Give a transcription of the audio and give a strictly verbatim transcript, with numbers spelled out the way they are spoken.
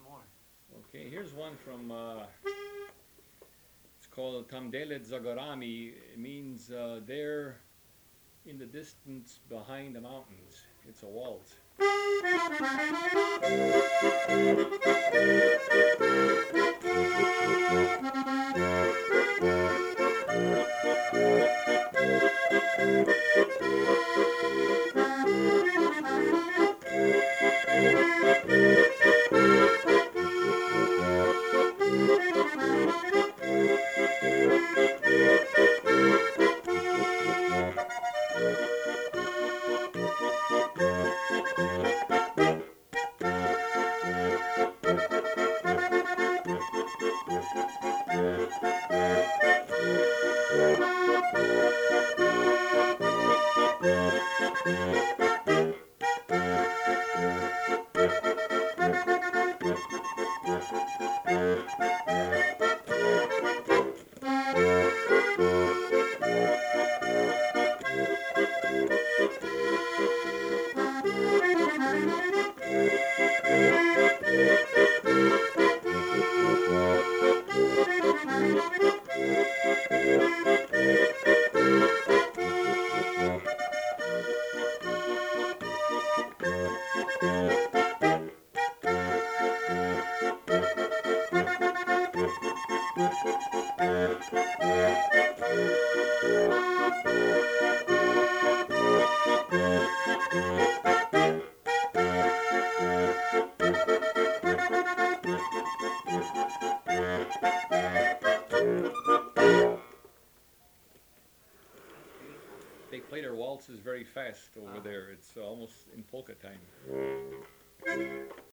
more. Okay, here's one from, uh, it's called Tamdelet Zagorami. It means uh, there in the distance behind the mountains. It's a waltz. Beautiful. They play their waltzes very fast over Uh-huh. there. It's almost in polka time.